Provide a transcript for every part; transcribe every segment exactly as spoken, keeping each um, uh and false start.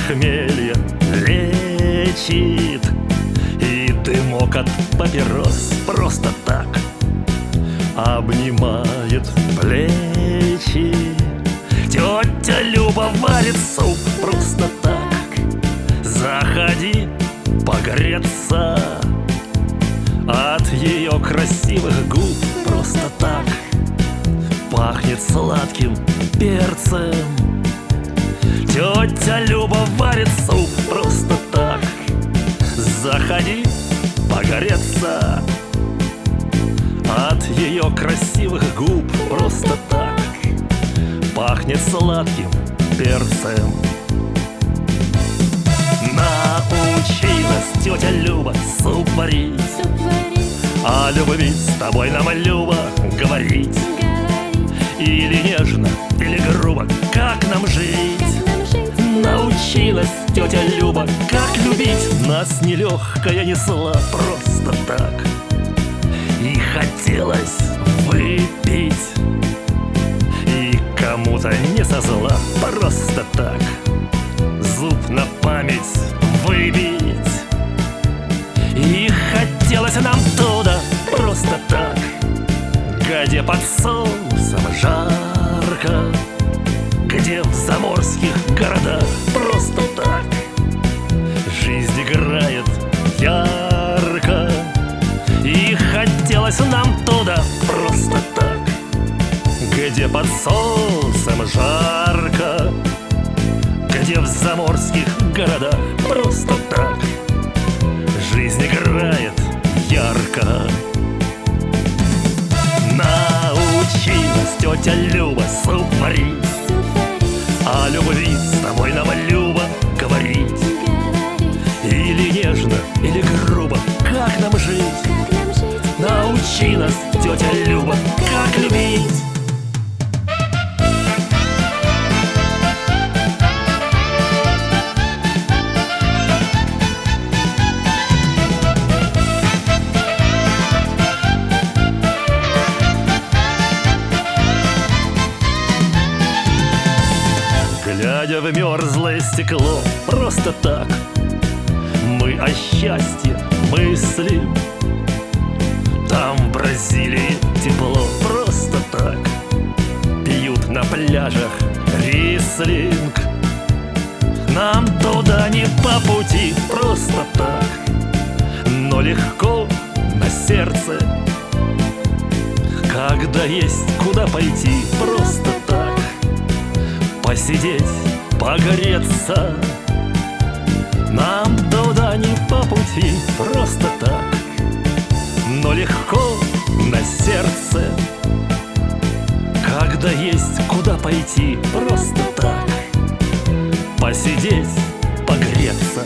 похмелье лечит, и дымок от папирос просто так обнимает плечи. Тетя Люба варит суп просто так, заходи погреться. От ее красивых губ просто так пахнет сладким перцем. Тетя Люба варит суп просто так, заходи погреться. От ее красивых губ просто так пахнет сладким перцем. Научилась тетя Люба суп варить, о любви с тобой нам, Люба, говорить. Или нежно, или грубо, как нам жить. Научилась тетя Люба, как любить. Нас нелегкая несла просто так, и хотелось выпить, и кому-то не со зла просто так зуб на память выбить. И хотелось нам туда просто так, где под солнцем жарко, где в заморских городах просто так жизнь играет ярко. И хотелось нам туда просто так, где под солнцем жарко, где в заморских городах просто так жизнь играет ярко. Научилась тетя Люба суп варить, о любви с тобой нам, Люба, говорить. Или нежно, или грубо, как нам жить. Научи нас, тетя Люба, как любить. Глядя в мерзлое стекло просто так, мы о счастье мыслим. Там в Бразилии тепло просто так, пьют на пляжах рислинг. Нам туда не по пути просто так, но легко на сердце, когда есть куда пойти просто так, посидеть, погреться. Нам туда не по пути просто так, но легко на сердце, когда есть куда пойти просто так, посидеть, погреться.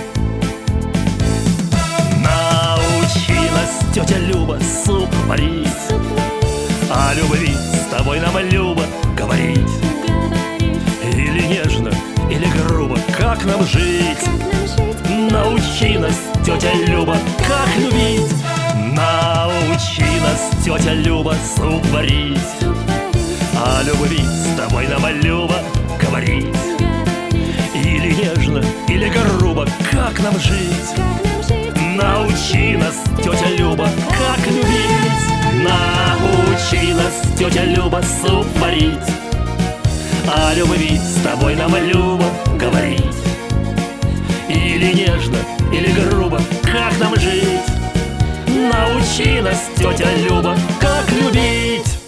Научилась тетя Люба суп варить, о любви с тобой нам, Люба, говорить. Или нежно, или грубо, как нам жить. Научи нас, тетя Люба, как любить. Научи нас, тетя Люба, суп варить, о любви с тобой нам, Люба, говорить. Или нежно, или грубо, как нам жить. Научи нас, тетя Люба, как любить. Научи нас, тетя Люба, суп варить, о любви с тобой нам, Люба, говорить. Или нежно, или грубо, как нам жить. Научи нас, тетя Люба, как любить.